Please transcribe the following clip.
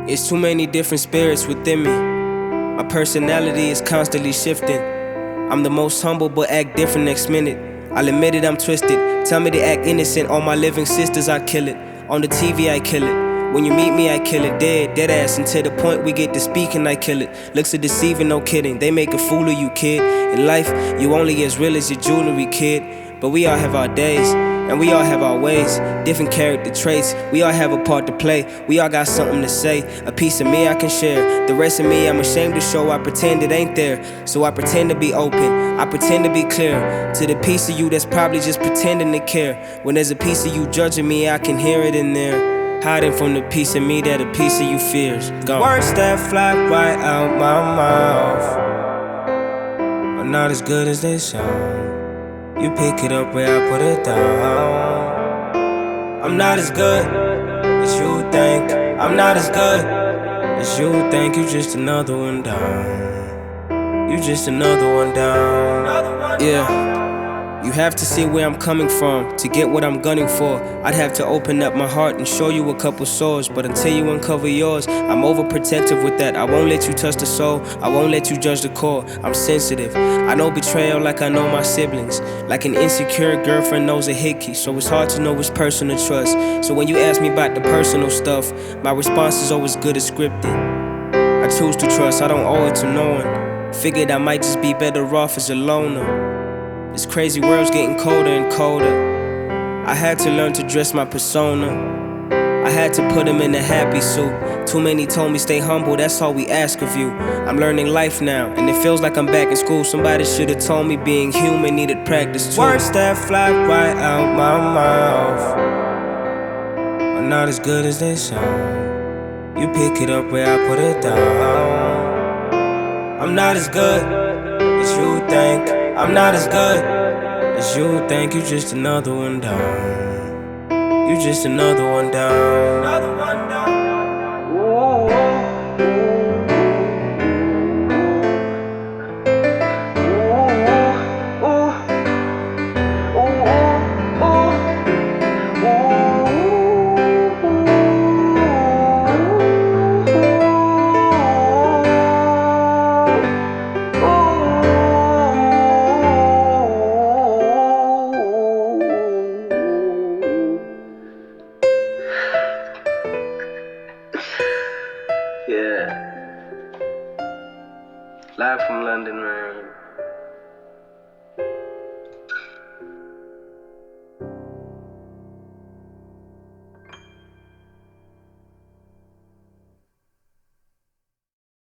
It's too many different spirits within me. My personality is constantly shifting. I'm the most humble but act different next minute. I'll admit it, I'm twisted. Tell me to act innocent. All my living sisters, I kill it. On the TV, I kill it. When you meet me, I kill it. Dead ass. And to the point we get to speaking, I kill it. Looks are deceiving, no kidding. They make a fool of you, kid. In life, you only as real as your jewelry, kid. But we all have our days, and we all have our ways. Different character traits, we all have a part to play. We all got something to say. A piece of me I can share. The rest of me I'm ashamed to show. I pretend it ain't there. So I pretend to be open, I pretend to be clear. To the piece of you that's probably just pretending to care. When there's a piece of you judging me, I can hear it in there. Hiding from the piece of me that a piece of you fears. Go. Words that fly right out my mouth are not as good as they sound. You pick it up where I put it down. I'm not as good as you think. I'm not as good as you think. You just another one down. You just another one down. Yeah. You have to see where I'm coming from to get what I'm gunning for. I'd have to open up my heart and show you a couple sores. But until you uncover yours, I'm overprotective with that. I won't let you touch the soul, I won't let you judge the core. I'm sensitive, I know betrayal like I know my siblings. Like an insecure girlfriend knows a hickey. So it's hard to know which person to trust. So when you ask me about the personal stuff, my response is always good as scripted. I choose to trust, I don't owe it to no one. Figured I might just be better off as a loner. This crazy world's getting colder and colder. I had to learn to dress my persona. I had to put him in a happy suit. Too many told me stay humble, that's all we ask of you. I'm learning life now, and it feels like I'm back in school. Somebody should've told me being human needed practice too. Words that fly right out my mouth are not as good as they sound. You pick it up where I put it down. I'm not as good as you think. I'm not as good as you think. You just another one down. You just another one down. Another one down. Yeah. Live from London, man.